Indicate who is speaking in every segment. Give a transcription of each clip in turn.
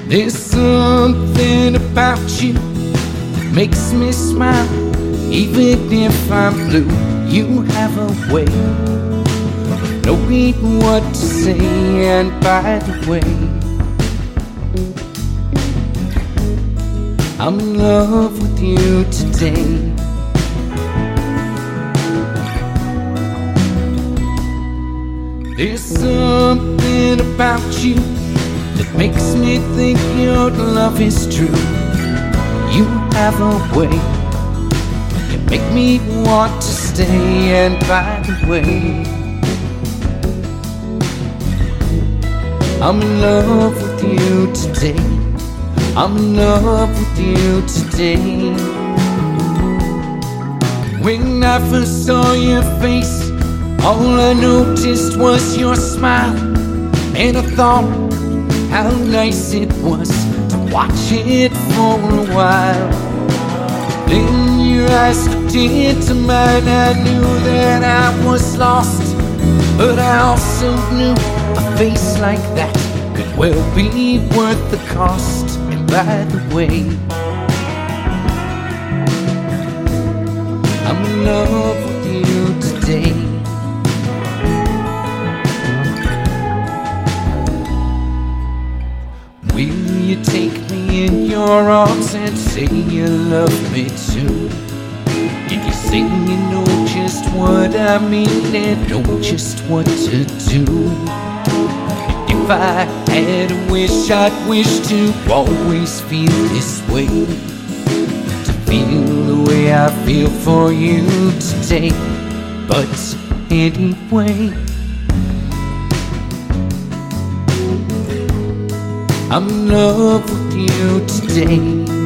Speaker 1: There's something about you that makes me smile. Even if I'm blue, you have a way of knowing what to say. And by the way, I'm in love with you today. There's something about you that makes me think your love is true. You have a way, you make me want to stay. And by the way, I'm in love with you today. I'm in love with you today. When I first saw your face, all I noticed was your smile, and I thought how nice it was to watch it for a while. Then your eyes looked into mine. I knew that I was lost, but I also knew a face like that could well be worth the cost. And by the way, I'm in love with you today. Will you take me in your arms and say you love me too? If you say you know just what I mean and know just what to do. If I had a wish, I'd wish to always feel this way, to feel the way I feel for you today. But anyway, I'm in love with you today.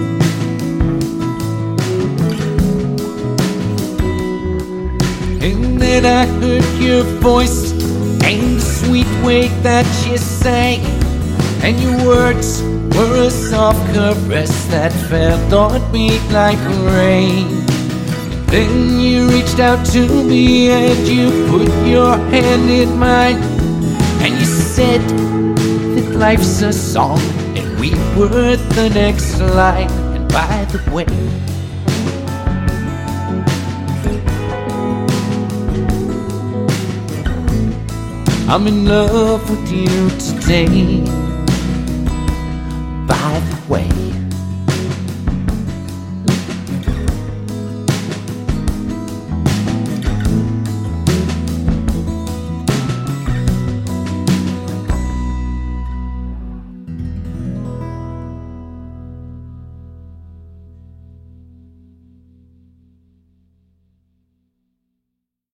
Speaker 1: And then I heard your voice and the sweet way that you sang, and your words were a soft caress that fell on me like rain. And then you reached out to me and you put your hand in mine, and you said that life's a song and we were the next line. And by the way, I'm in love with you today. By the way.